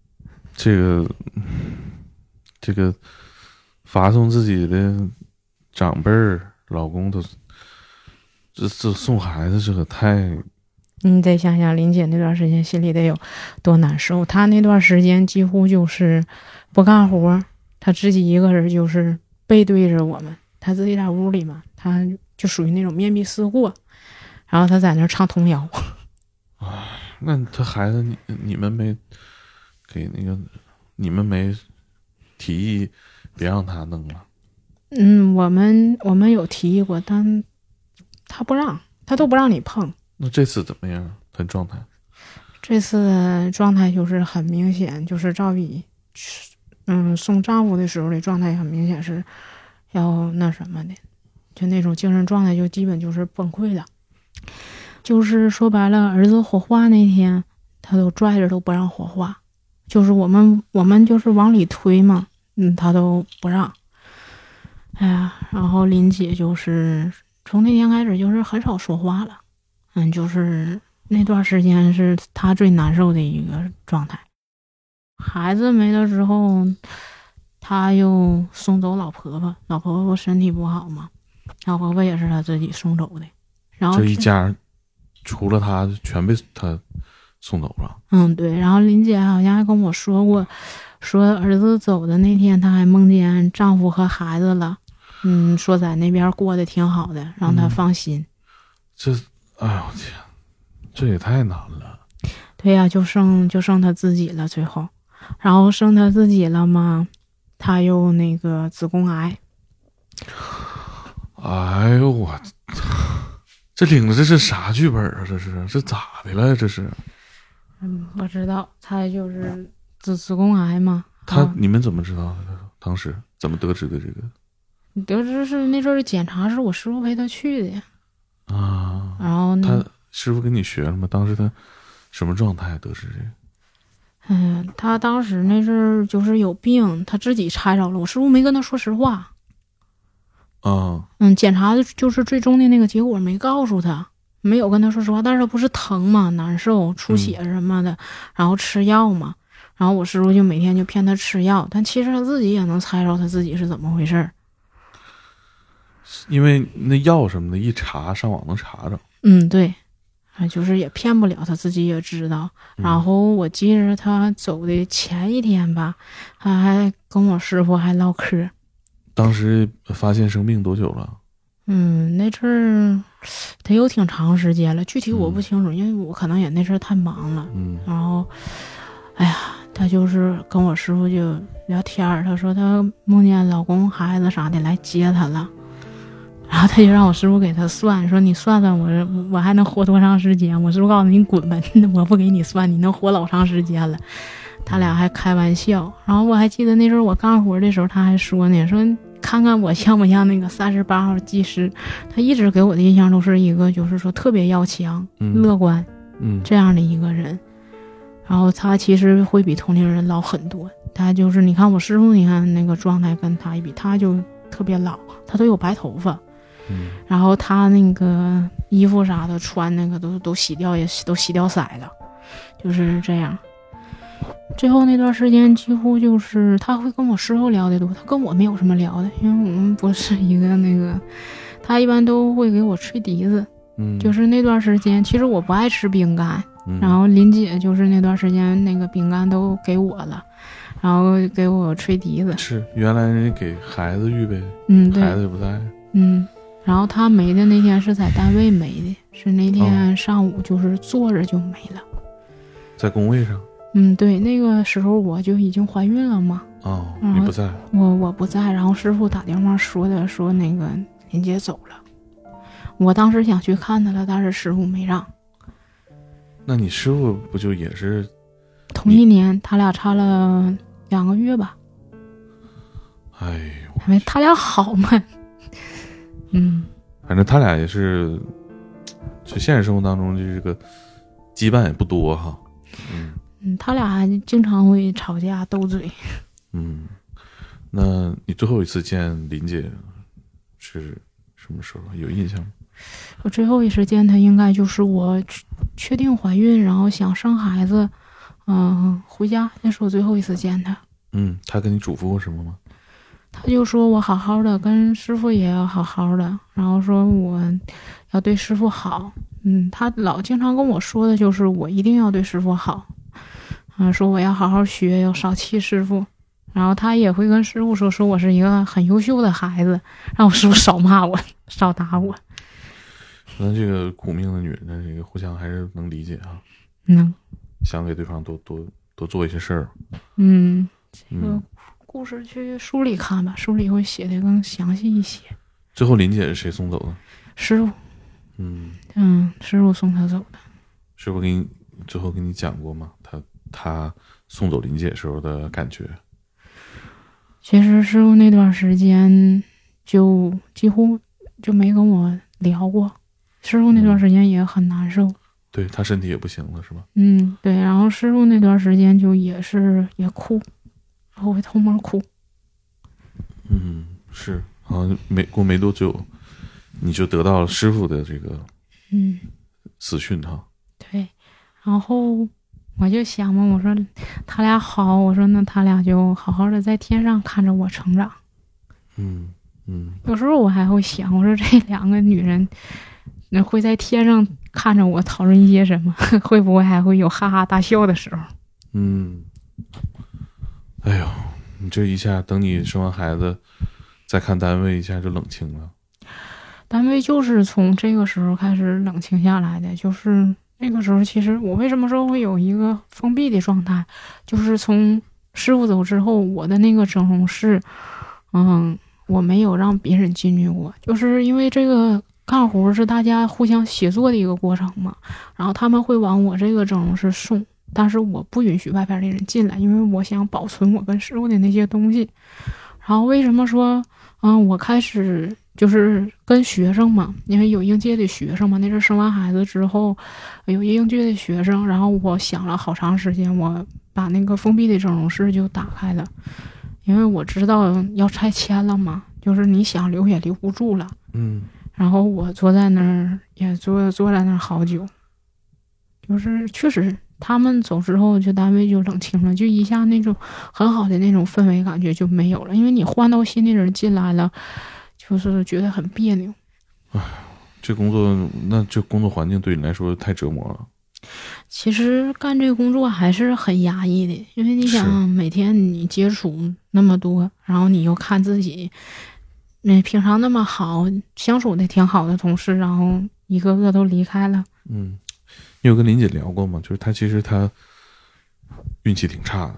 这个发送自己的长辈儿老公都这送孩子，这个太…… 你得想想林姐那段时间心里得有多难受。她那段时间几乎就是不干活，她自己一个人就是背对着我们，她自己在屋里嘛，她就属于那种面壁思过。然后他在那儿唱童谣。 那他孩子你们没给那个，你们没提议别让他弄了？ 我们有提议过，但他不让，他都不让你碰。 那这次怎么样？他状态？ 这次状态就是很明显，就是照比送丈夫的时候的状态很明显是要那什么的，就那种精神状态就基本就是崩溃了。就是说白了，儿子火化那天他都拽着都不让火化，就是我们就是往里推嘛，他都不让。哎呀，然后林姐就是从那天开始就是很少说话了，就是那段时间是她最难受的一个状态。孩子没了之后，她又送走老婆婆，老婆婆身体不好嘛，老婆婆也是她自己送走的。然后这一家除了他全被他送走了。 对，然后林姐好像还跟我说过，说儿子走的那天，她还梦见丈夫和孩子了，说在那边过得挺好的，让她放心。 哎呦天，这也太难了。 对呀，就剩她自己了，最后，然后剩她自己了嘛，她又那个子宫癌。 哎呦我，这领的这是啥剧本啊？这咋的了？这是？ 不知道，她就是子宫癌嘛。 你们怎么知道的？当时怎么得知的这个？ 得知是那阵儿检查是我师傅陪她去的啊。 然后他师傅跟你学了吗？当时他什么状态得知这个？ 他当时那阵儿就是有病，他自己猜着了。我师傅没跟他说实话。检查的就是最终的那个结果没告诉他，没有跟他说实话。但是他不是疼嘛，难受、出血什么的，然后吃药嘛。然后我师傅就每天就骗他吃药，但其实他自己也能猜着他自己是怎么回事儿。 因为那药什么的，一查上网能查着。 对，就是也骗不了，他自己也知道。然后我记着他走的前一天吧，他还跟我师傅还唠嗑。 当时发现生病多久了？ 那阵儿得有挺长时间了，具体我不清楚，因为我可能也那阵儿太忙了。然后，哎呀，他就是跟我师傅就聊天儿，他说他梦见老公、孩子啥的来接他了。然后他就让我师傅给他算，说你算算我还能活多长时间？我师傅告诉你滚吧，我不给你算，你能活老长时间了。他俩还开玩笑。然后我还记得那时候我干活的时候，他还说呢，说看看我像不像那个38号技师。他一直给我的印象都是一个就是说特别要强、乐观这样的一个人。然后他其实会比同龄人老很多。他就是你看我师傅，你看那个状态跟他一比，他就特别老，他都有白头发。然后他那个衣服啥的穿那个都洗掉，也都洗掉色了，就是这样。最后那段时间几乎就是他会跟我师傅聊的多，他跟我没有什么聊的，因为我们不是一个那个。他一般都会给我吹笛子。就是那段时间其实我不爱吃饼干，然后林姐就是那段时间那个饼干都给我了，然后给我吹笛子。 是原来人家给孩子预备， 对， 孩子也不在。 然后他没的那天是在单位没的，是那天上午就是坐着就没了， 在工位上。 对，那个时候我就已经怀孕了嘛。 你不在。 我不在，然后师傅打电话说那个林姐走了。我当时想去看她了，但是师傅没让。 那你师傅不就也是同一年？他俩差了2个月吧。 哎呦， 因为他俩好嘛。 反正他俩也是，就现实生活当中这个羁绊也不多哈。 他俩还经常会吵架斗嘴。 那你最后一次见林姐是什么时候？有印象吗？ 我最后一次见她应该就是我确定怀孕，然后想生孩子，回家，那是我最后一次见她。 她跟你嘱咐过什么吗？ 他就说我好好的，跟师傅也要好好的，然后说我要对师傅好。他老经常跟我说的就是我一定要对师傅好。说我要好好学，要少气师傅。然后他也会跟师傅说我是一个很优秀的孩子，让我师傅少骂我，少打我。 那这个苦命的女人，这个互相还是能理解啊。想给对方多做一些事儿。 这个故事去书里看吧，书里会写的更详细一些。 最后林姐是谁送走的？ 师傅。师傅送她走的。 师傅最后给你讲过吗？他送走林姐时候的感觉？ 其实师傅那段时间就几乎就没跟我聊过。师傅那段时间也很难受。 对，他身体也不行了是吧？ 对，然后师傅那段时间就也哭，然后会偷摸哭。 是，好像过没多久你就得到了师傅的这个死讯哈。 对，然后我就想嘛，我说他俩好，我说那他俩就好好的在天上看着我成长。有时候我还会想，我说这2个女人那会在天上看着我讨论一些什么，会不会还会有哈哈大笑的时候。 哎呦，你这一下等你生完孩子再看单位，一下就冷清了。 单位就是从这个时候开始冷清下来的，就是那个时候其实我为什么说会有一个封闭的状态，就是从师傅走之后，我的那个整容室我没有让别人进去过，就是因为这个干活是大家互相协作的一个过程嘛，然后他们会往我这个整容室送，但是我不允许外边的人进来，因为我想保存我跟师傅的那些东西。然后为什么说我开始就是跟学生嘛，因为有应届的学生嘛，那是生完孩子之后有应届的学生，然后我想了好长时间，我把那个封闭的整容室就打开了，因为我知道要拆迁了嘛，就是你想留也留不住了。然后我坐在那儿也坐在那儿好久，就是确实他们走之后就单位就冷清了，就一下那种很好的那种氛围感觉就没有了，因为你换到新的人进来了，就是觉得很别扭。 这工作环境对你来说太折磨了。 其实干这个工作还是很压抑的，因为你想每天你接触那么多，然后你又看自己那平常那么好相处的挺好的同事，然后一个个都离开了。 你有跟林姐聊过吗？就是她其实她运气挺差的，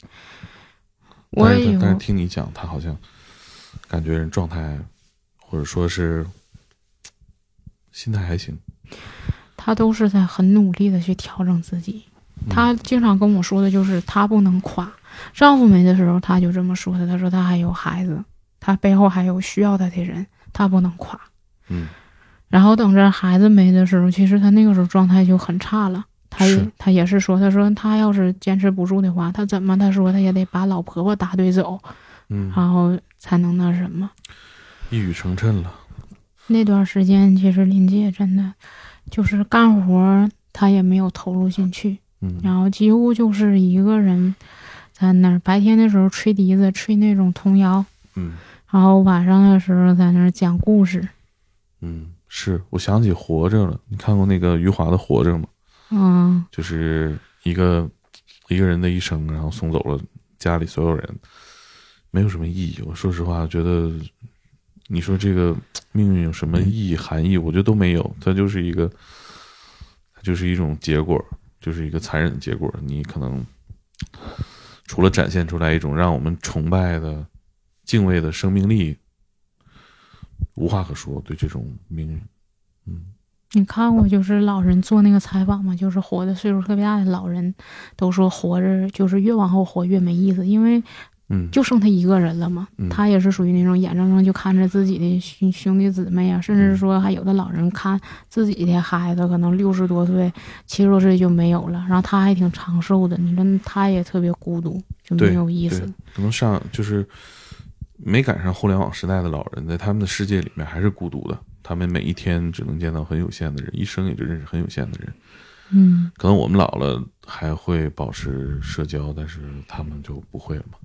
但是听你讲，她好像感觉人状态或者说是心态还行。 她都是在很努力的去调整自己。她经常跟我说的就是她不能垮，丈夫没的时候她就这么说的，她说她还有孩子，她背后还有需要她的人，她不能垮。然后等着孩子没的时候，其实她那个时候状态就很差了。她也是说，她说她要是坚持不住的话，她说她也得把老婆婆打对走，然后才能那什么。 一语成谶了。 那段时间其实林姐真的就是干活她也没有投入进去，然后几乎就是一个人在那儿，白天的时候吹笛子吹那种童谣，然后晚上的时候在那儿讲故事。 是我想起活着了，你看过那个余华的活着吗？就是一个人的一生，然后送走了家里所有人，没有什么意义。我说实话觉得你说这个命运有什么意义含义，我觉得都没有，它就是一种结果，就是一个残忍的结果。你可能除了展现出来一种让我们崇拜的敬畏的生命力，无话可说。对这种命运你看过就是老人做那个采访吗？就是活的岁数特别大的老人都说活着就是越往后活越没意思，因为就剩他一个人了嘛。他也是属于那种眼睁睁就看着自己的兄弟姊妹啊，甚至说还有的老人看自己的孩子可能60多岁70多岁就没有了，然后他还挺长寿的，你说他也特别孤独，就没有意思。 可能就是没赶上互联网时代的老人，在他们的世界里面还是孤独的，他们每一天只能见到很有限的人，一生也就认识很有限的人。可能我们老了还会保持社交，但是他们就不会了嘛。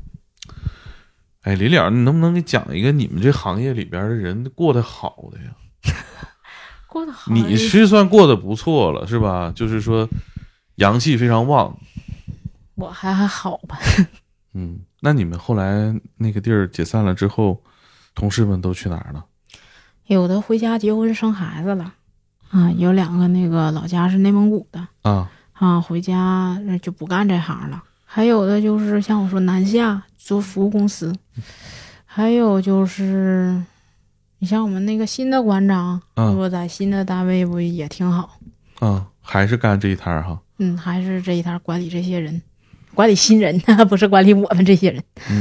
李了，你能不能给讲一个你们这行业里边的人过得好的呀？ 过得好， 你是算过得不错了是吧？就是说阳气非常旺。 我还好吧。 那你们后来那个地儿解散了之后，同事们都去哪儿了？ 有的回家结婚生孩子了，有2个那个老家是内蒙古的，回家就不干这行了。还有的就是像我说南下做服务公司，还有就是你像我们那个新的馆长，我在新的单位不也挺好？ 还是干这一摊哈？ 还是这一摊管理这些人，管理新人，不是管理我们这些人。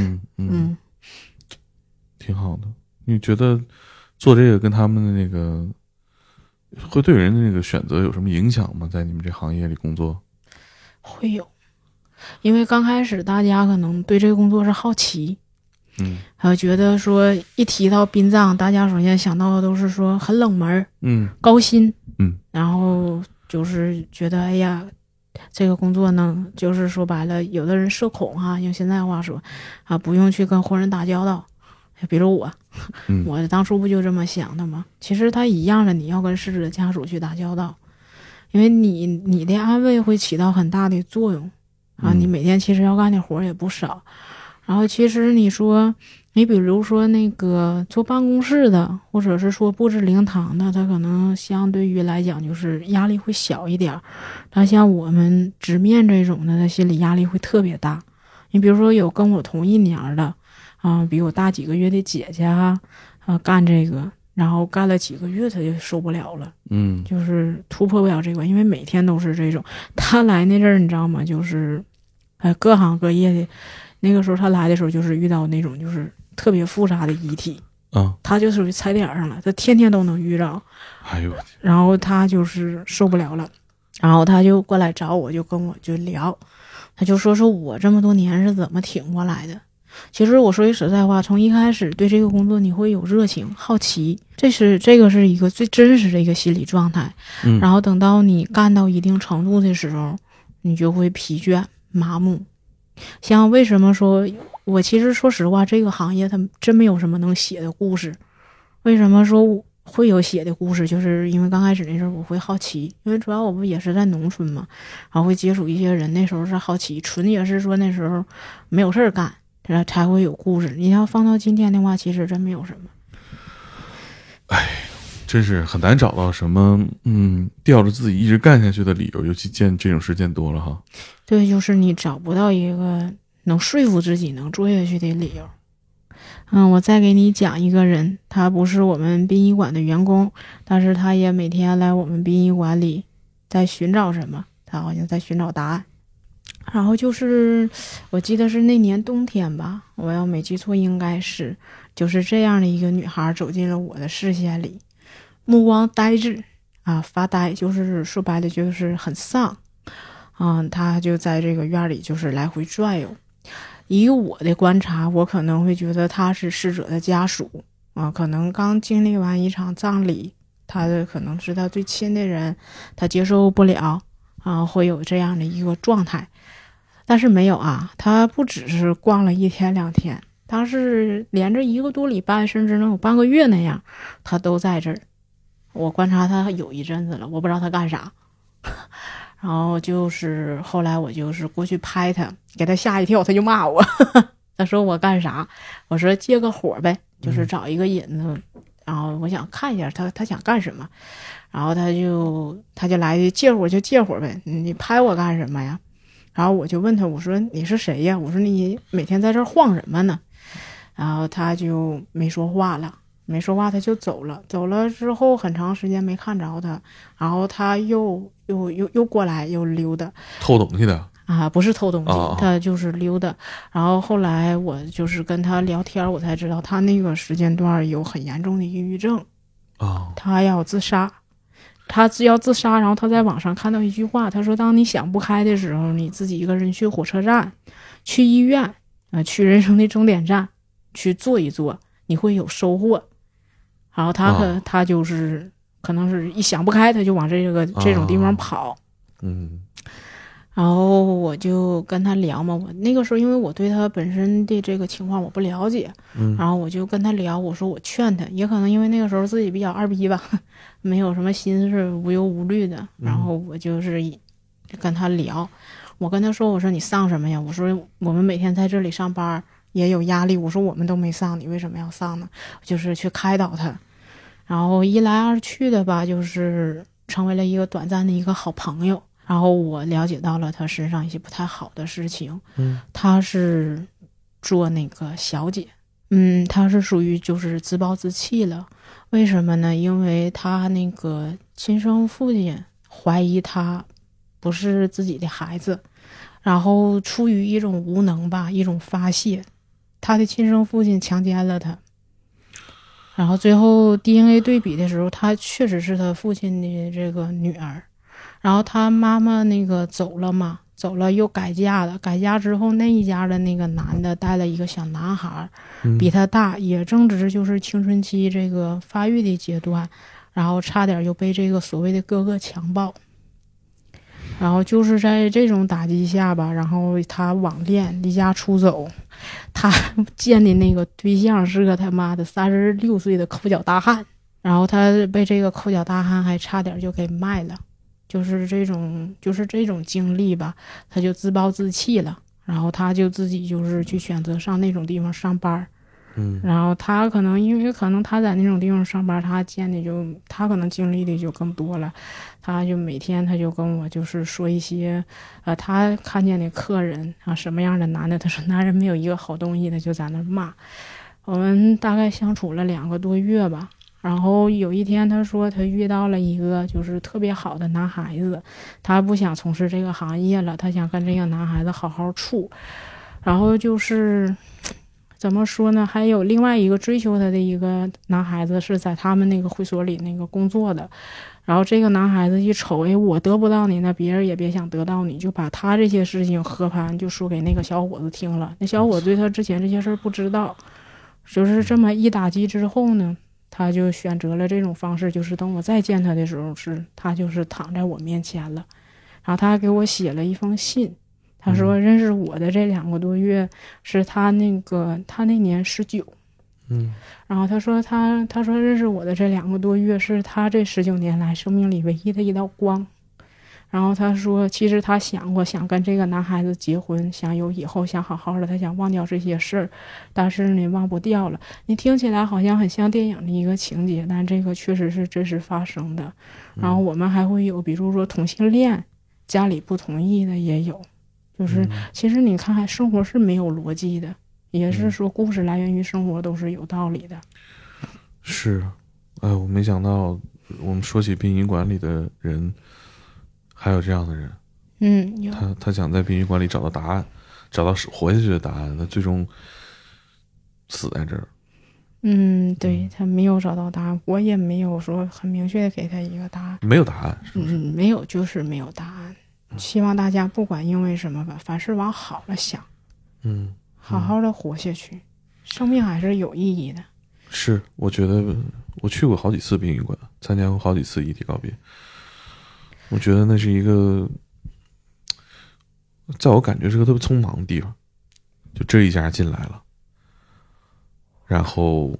挺好的。你觉得做这个跟他们的那个会对人的那个选择有什么影响吗？在你们这行业里工作会有，因为刚开始大家可能对这个工作是好奇，还有觉得说一提到殡葬，大家首先想到的都是说很冷门，高薪，然后就是觉得哎呀，这个工作呢，就是说白了，有的人社恐用现在话说不用去跟活人打交道， 比如我当初不就这么想的吗？其实他一样的，你要跟逝者家属去打交道，因为你的安慰会起到很大的作用啊。你每天其实要干的活也不少，然后其实你比如说那个坐办公室的，或者是说布置灵堂的，他可能相对于来讲就是压力会小一点，但像我们直面这种的，他心理压力会特别大。你比如说有跟我同一年的比我大几个月的姐姐干这个，然后干了几个月他就受不了了，就是突破不了这个，因为每天都是这种。他来那阵儿你知道吗？就是各行各业的，那个时候他来的时候就是遇到那种就是特别复杂的遗体他就属于踩点上了，他天天都能遇着。然后他就是受不了了，然后他就过来找我，就跟我就聊，他就说我这么多年是怎么挺过来的。其实我说句实在话，从一开始对这个工作你会有热情好奇，这个是一个最真实的一个心理状态。然后等到你干到一定程度的时候，你就会疲倦麻木。像为什么说我其实说实话，这个行业它真没有什么能写的故事。为什么说会有写的故事，就是因为刚开始那时候我会好奇，因为主要我不也是在农村嘛，然后会接触一些人，那时候是好奇，纯也是说那时候没有事干才会有故事。你要放到今天的话，其实真没有什么。 真是很难找到什么吊着自己一直干下去的理由，尤其这种事件多了哈。 对，就是你找不到一个能说服自己能做下去的理由。我再给你讲一个人，他不是我们殡仪馆的员工，但是他也每天来我们殡仪馆里在寻找什么，他好像在寻找答案。然后就是我记得是那年冬天吧，我要没记错应该是就是这样的一个女孩走进了我的视线里，目光呆滞发呆，就是说白了就是很丧她就在这个院里就是来回转悠。以我的观察，我可能会觉得她是逝者的家属可能刚经历完一场葬礼，她的可能是她最亲的人，她接受不了会有这样的一个状态。但是没有她不只是逛了1天2天，她是连着1个多礼拜，甚至能有半个月那样，她都在这儿。我观察她有一阵子了，我不知道她干啥。然后就是后来我就是过去拍她，给她吓一跳，她就骂我她说我干啥，我说借个火呗，就是找一个引子，然后我想看一下她想干什么，然后她就来借火就借火呗，你拍我干什么呀？然后我就问她，我说你是谁呀？我说你每天在这晃什么呢？然后她就没说话了，她就走了。走了之后很长时间没看着她，然后她又过来又溜达， 偷东西的不是偷东西，她就是溜达。然后后来我就是跟她聊天，我才知道她那个时间段有很严重的抑郁症她要自杀。他要自杀，然后他在网上看到一句话，他说当你想不开的时候，你自己一个人去火车站，去医院去人生的终点站去坐一坐，你会有收获。然后他就是可能是一想不开，他就往这种地方跑。然后我就跟他聊嘛，我那个时候因为我对他本身的这个情况我不了解，然后我就跟他聊，我说我劝他，也可能因为那个时候自己比较二逼吧，没有什么心事，无忧无虑的，然后我就是跟他聊，我跟他说，我说你丧什么呀？我说我们每天在这里上班也有压力，我说我们都没丧，你为什么要丧呢？就是去开导他，然后一来二去的吧，就是成为了一个短暂的一个好朋友。然后我了解到了他身上一些不太好的事情，他是做那个小姐，他是属于就是自暴自弃了。为什么呢？因为他那个亲生父亲怀疑他不是自己的孩子，然后出于一种无能吧，一种发泄，他的亲生父亲强奸了他。然后最后 DNA 对比的时候，他确实是他父亲的这个女儿。然后他妈妈那个走了嘛，走了又改嫁了，改嫁之后那一家的那个男的带了一个小男孩，比他大，也正值就是青春期这个发育的阶段，然后差点又被这个所谓的哥哥强暴。然后就是在这种打击下吧，然后他网恋离家出走， 他见的那个对象是个他妈的36岁的抠脚大汉，然后他被这个抠脚大汉还差点就给卖了，就是这种经历吧，他就自暴自弃了，然后他就自己就是去选择上那种地方上班。然后他可能因为他在那种地方上班，他可能经历的就更多了，他就每天他就跟我就是说一些他看见的客人啊什么样的男的，他说男人没有一个好东西，他就在那骂。我们大概相处了2个多月吧，然后有一天他说他遇到了一个就是特别好的男孩子，他不想从事这个行业了，他想跟这个男孩子好好处，然后就是怎么说呢，还有另外一个追求他的一个男孩子是在他们那个会所里那个工作的，然后这个男孩子一瞅，我得不到你，那别人也别想得到你，就把他这些事情和盘就说给那个小伙子听了。那小伙子对他之前这些事儿不知道，就是这么一打击之后呢，他就选择了这种方式，就是等我再见他的时候，他就是躺在我面前了，然后他给我写了一封信。他说认识我的这2个多月是他那年19，然后他说认识我的这2个多月是他这19年来生命里唯一的一道光。然后他说其实他想过想跟这个男孩子结婚，想有以后，想好好的，他想忘掉这些事儿，但是你忘不掉了。你听起来好像很像电影的一个情节，但这个确实是真实发生的。然后我们还会有比如说同性恋，家里不同意的也有。就是其实你看生活是没有逻辑的，也是说故事来源于生活都是有道理的。 是，我没想到我们说起殡仪馆里的人还有这样的人。有他想在殡仪馆里找到答案，找到活下去的答案，他最终死在这儿。 对，他没有找到答案，我也没有说很明确的给他一个答案。 没有答案是不是？ 没有，就是没有答案。希望大家不管因为什么吧，凡事往好了想，好好的活下去，生命还是有意义的。 是，我觉得我去过好几次殡仪馆，参加过好几次遗体告别，我觉得那是一个在我感觉是个特别匆忙的地方，就这一家进来了，然后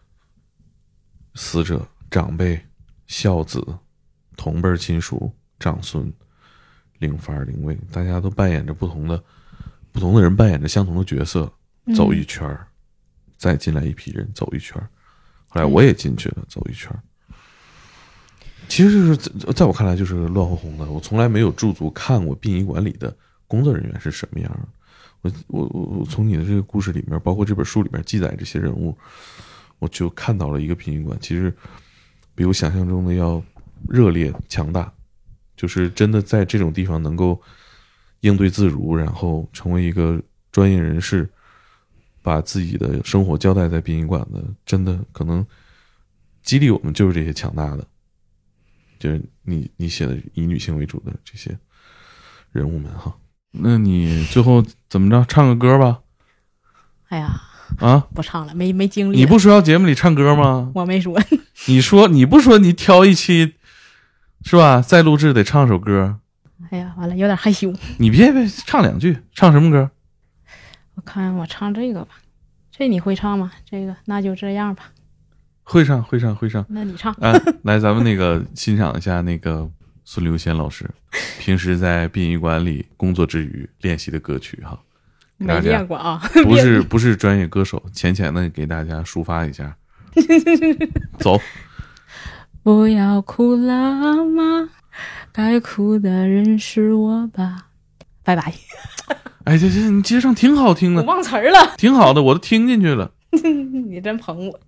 死者、长辈、孝子、同辈亲属、长孙、领番领位，大家都扮演着不同的人扮演着相同的角色，走一圈，再进来一批人走一圈，后来我也进去了，走一圈。其实就是在我看来就是乱哄哄的，我从来没有驻足看过殡仪馆里的工作人员是什么样的。我从你的这个故事里面，包括这本书里面记载这些人物，我就看到了一个殡仪馆其实比我想象中的要热烈强大，就是真的在这种地方能够应对自如，然后成为一个专业人士，把自己的生活交代在殡仪馆的，真的可能激励我们就是这些强大的，就是你写的以女性为主的这些人物们哈。那你最后怎么着，唱个歌吧？ 哎呀，不唱了，没精力了。 你不说要节目里唱歌吗？ 我没说。 你不说你挑一期是吧？再录制得唱首歌。 哎呀，完了，有点害羞。 你别唱2句，唱什么歌？ 我看我唱这个吧。这你会唱吗？这个那就这样吧。 会唱。 那你唱。 来，咱们那个欣赏一下那个孙刘仙老师平时在殡仪馆里工作之余练习的歌曲哈。 没练过啊。 不是专业歌手，浅的给大家抒发一下。走。 不要哭了吗？该哭的人是我吧。拜拜。 哎，这你接上挺好听的。 我忘词儿了。 挺好的，我都听进去了。 你真捧我。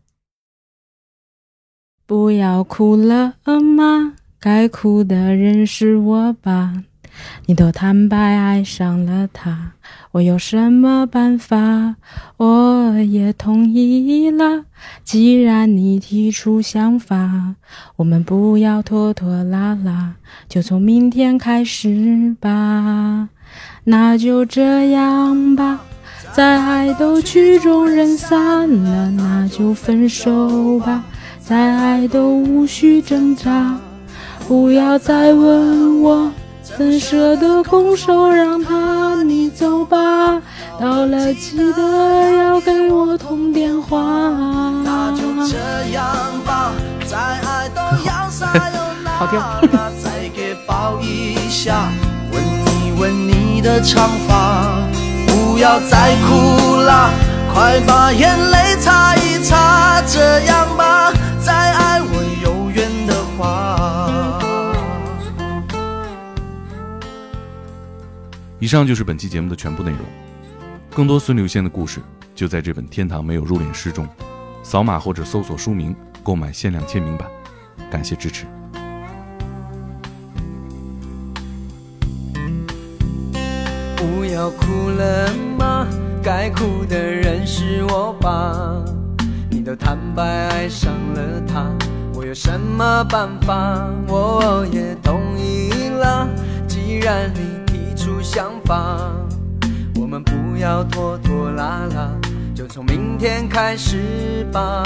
不要哭了吗？该哭的人是我吧。你都坦白爱上了他，我有什么办法？我也同意了，既然你提出想法，我们不要拖拖拉拉，就从明天开始吧。那就这样吧，在爱都曲终人散了，那就分手吧，在爱都无需挣扎，不要再问我怎舍得拱手让他，你走吧，到了记得要拨通电话。 那就这样吧，再爱都要撒又好调再给抱一下，吻一吻你的长发，不要再哭了，快把眼泪擦一擦，这样吧，再爱我有缘的话。 以上就是本期节目的全部内容，更多孙流仙的故事就在这本《天堂没有入殓师》中，扫码或者搜索书名购买限量签名版，感谢支持。 不要哭了吗？该哭的人是我吧？你都坦白爱上了他，我有什么办法？我也同意了，既然你提出想法，我们不要拖拖拉拉，就从明天开始吧。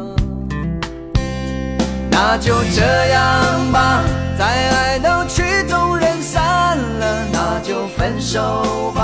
那就这样吧，再爱都曲终人散了，那就分手吧。